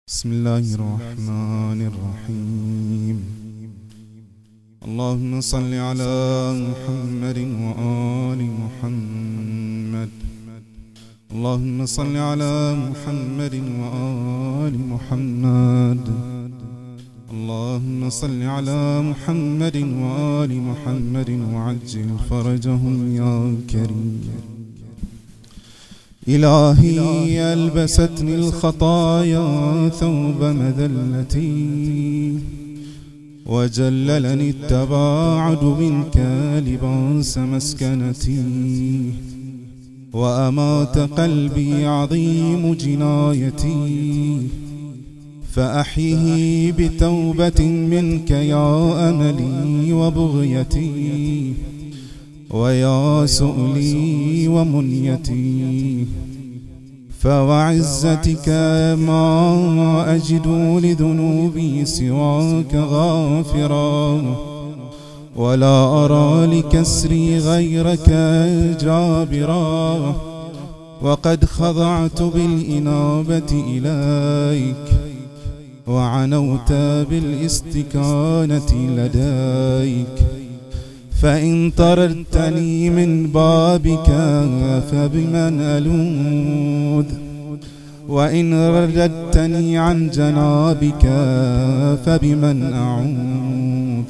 بسم الله الرحمن الرحيم. اللهم صل على محمد وآل محمد. اللهم صل على محمد وآل محمد. اللهم صل على محمد وآل محمد وعجل فرجهم يا كريم. إلهي ألبستني الخطايا ثوب مذلتي، وجللني التباعد منك لباس مسكنتي، وأمات قلبي عظيم جنايتي، فأحيه بتوبة منك يا أملي وبغيتي، ويا سؤلي ومنيتي. فوعزتك ما أجد لذنوبي سواك غافرا، ولا أرى لكسري غيرك جابرا، وقد خضعت بالإنابة إليك، وعنوت بالاستكانة لديك. فإن طردتني من بابك فبمن ألوذ، وإن رددتني عن جنابك فبمن أعوذ.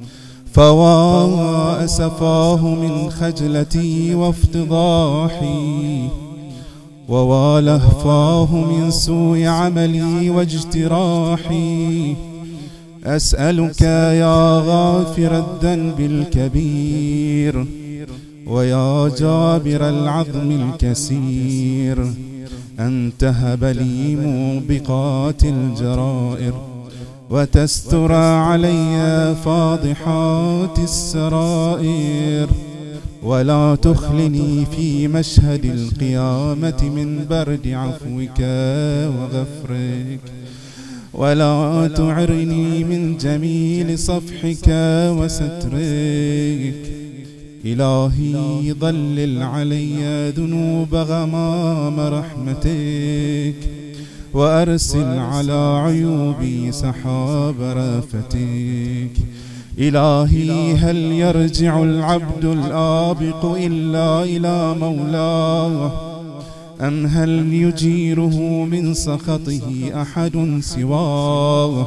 فوا أسفاه من خجلتي وافتضاحي، ووا لهفاه من سوء عملي واجتراحي. أسألك يا غافر الذنب الكبير، ويا جابر العظم الكسير، أن تهب لي موبقات الجرائر، وتستر علي فاضحات السرائر، ولا تخلني في مشهد القيامة من برد عفوك وغفرك، ولا تعرني من جميل صفحك وسترك. إلهي ضلل علي ذنوب غمام رحمتك، وأرسل على عيوبي سحاب رافتك. إلهي هل يرجع العبد الآبق إلا إلى مولاه، أم هل يجيره من سخطه أحد سواه؟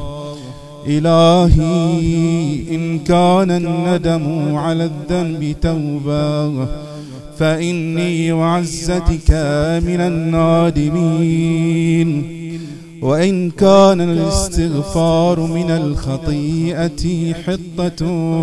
إلهي إن كان الندم على الذنب توبة، فإني وعزتك من النادمين، وإن كان الاستغفار من الخطيئة حطة،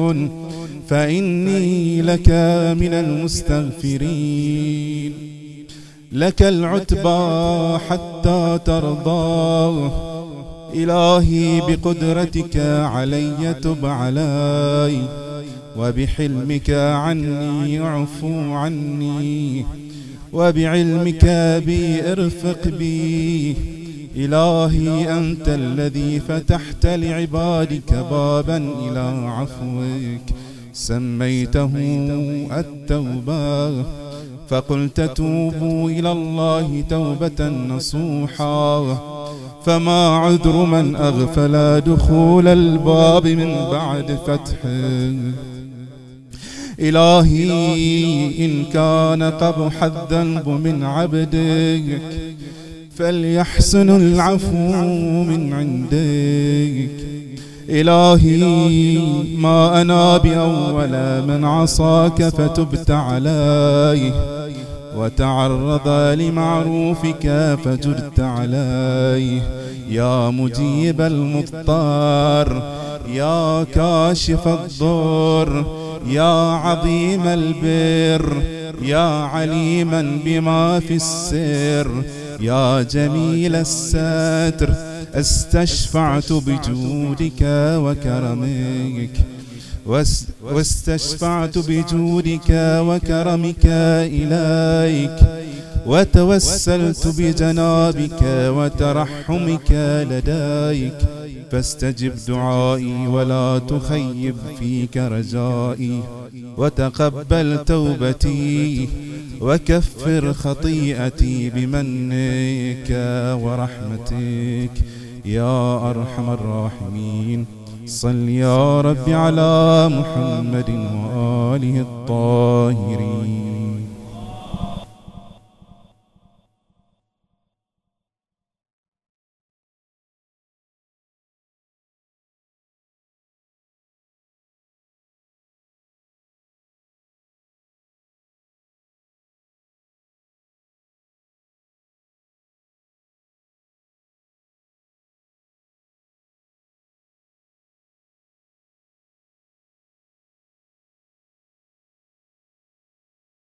فإني لك من المستغفرين. لك العتبى حتى ترضى، إلهي بقدرتك علي تب علي، وبحلمك عني اعفو عني، وبعلمك بي ارفق بي. إلهي أنت الذي فتحت لعبادك بابا إلى عفوك، سميته التوبة، فقلت توبوا إلى الله توبة نصوحا. فما عذر من أغفل دخول الباب من بعد فتحه؟ إلهي إن كان قبح الذنب من عبدك، فليحسن العفو من عندك. إلهي ما أنا بأول من عصاك فتبت عليه، وتعرض لمعروفك فجرت عليه. يا مجيب المضطر، يا كاشف الضر، يا عظيم البر، يا عليما بما في السر، يا جميل الستر، استشفعت بجودك وكرمك، واستشفعت بجودك وكرمك إليك، وتوسلت بجنابك وترحمك لديك. فاستجب دعائي ولا تخيب فيك رجائي، وتقبل توبتي، وكفر خطيئتي بمنك ورحمتك. يا أرحم الراحمين. صل يا رب على محمد وآله الطاهرين.